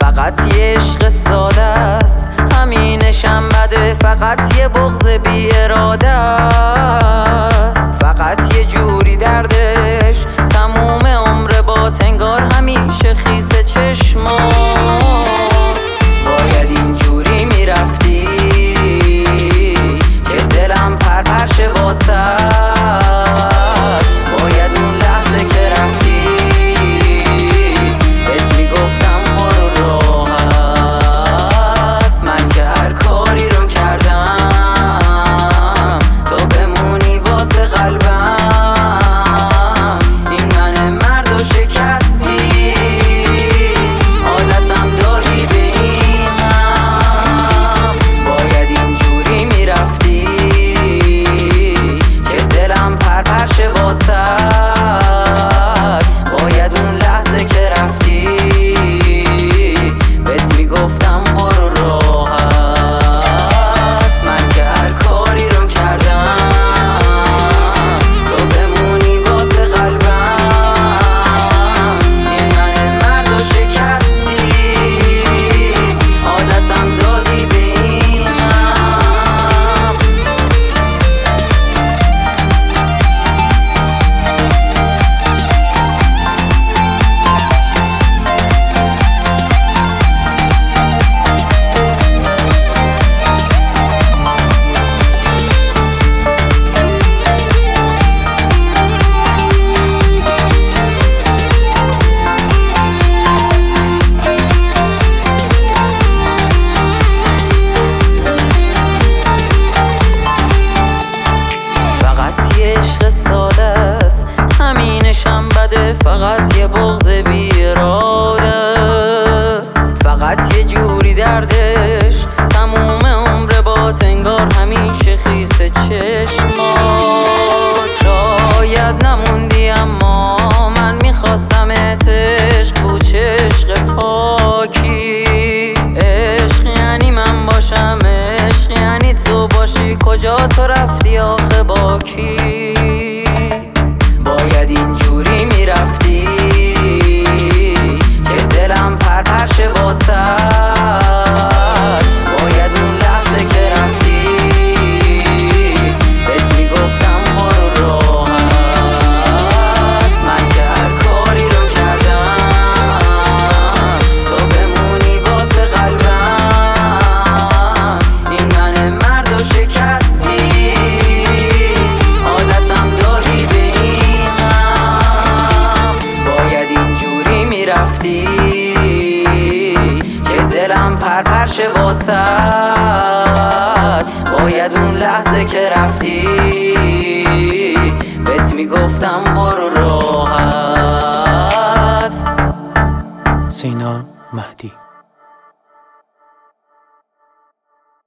فقط یه عشق ساده است، همینشم بده، فقط یه بغض بی اراده است. فقط یه جوری دردش تموم عمر بات، انگار همیشه خیس چشمات. باید اینجوری میرفتی که دلم پرپرشه واسه. باید اون لحظه که رفتی بهت میگفتم برو راحت. من که هر کاری رو کردم تو بمونی واسه قلبم. این من مرد و شکستی، عادتم دادی به اینم. باید اینجوری میرفتی که دلم پرپرشه واسه. باید اون لحظه که رفتی بهت میگفتم برو راحت. من که هر کاری رو کردم تو بمونی واسه قلبم. این من مرد و شکستی، عادتم دادی به اینم. فقط یه عشق ساده است، همینشم بده، فقط یه بغض بی اراده است. فقط یه جوری دردش تموم عمر بات، انگار همیشه خیس چشمات. شاید نموندی اما من میخواستمت، عشق بود چه عشق پاکی. عشق یعنی من باشم، عشق یعنی تو باشی. کجا تو رفتی آخه با کی؟ باید اینجوری میرفتی که دلم پرپرشه واسه. باید اون لحظه که رفتی بهت میگفتم برو راحت. من که هر کاری رو کردم تو بمونی واسه قلبم. این من مرد و شکستی، عادتم دادی به اینم. باید اینجوری میرفتی که دلم پرپرشه واسه. باید اون لحظه که رفتی بهت میگفتم برو راحت. سینا مهدی.